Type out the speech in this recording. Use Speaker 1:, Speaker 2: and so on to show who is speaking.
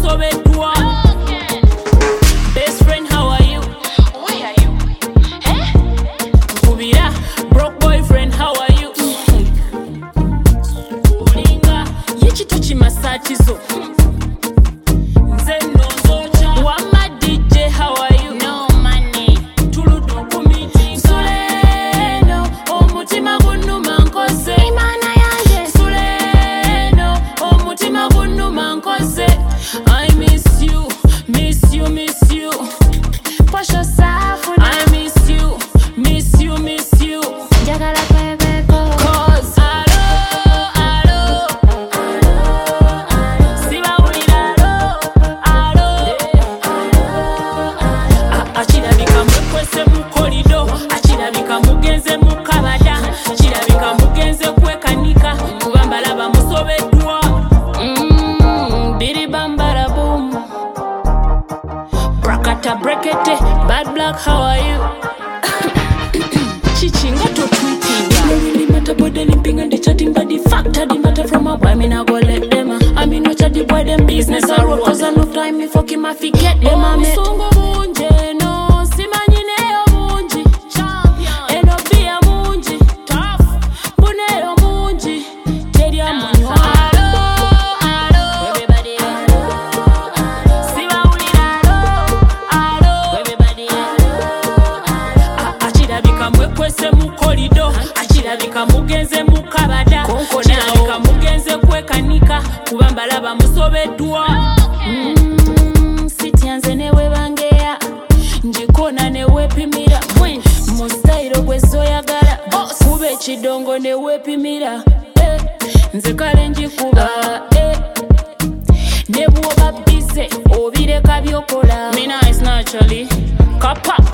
Speaker 1: musobedwa. Best friend, how are you?
Speaker 2: Where are you? Eh?
Speaker 1: Kubira, broke boyfriend, how are you? Olinga, yechito chimasachizo. Nze nozocha. Wama DJ, how are you?
Speaker 2: No money.
Speaker 1: Tuludu kumiti. Suleno, omutima gunuma nkoze.
Speaker 2: Imana yanje.
Speaker 1: Suleno, omutima gunuma nkoze. I miss you, miss you, miss you.
Speaker 2: Push yourself on.
Speaker 1: I miss you, miss you, miss you.
Speaker 2: Jagala kwebeko.
Speaker 1: Cause alo, sibawulira alo. Akirabika mwekwese mu kolido, akirabika mugenze mu kabada, kirabika mugenze kwekanika, kuba mbalaba musobedwa. Biri bambara boom. Brakata brekete, bad black, how are you? Chichinga to tweeting. No really matter about the limping and the chatting, but the fact that the matter from a boy, me nah go let them. I mean, no chat the boy, them business I road. Cause enough time me fuck him, I forget them, I met. Songo munje, no, simanyineyo munji. Champion. Eno bia munji. Tough. Puneyo munji. Teria munyo.
Speaker 2: Everybody.
Speaker 1: Sibawulira alo.
Speaker 2: Everybody.
Speaker 1: Akirabika mwekwese mu kolido, akirabika mugenze mu kabada, akirabika mugenze kwekanika, kuba mbalaba musobedwa. Sityanze newe bangeya, njikona newe pimira, mu style gwezoyagala, kuba ekidongo newe pimira. Nze kale njikuba, ne bwoba bize obireka byokola. Me nice naturally, kapa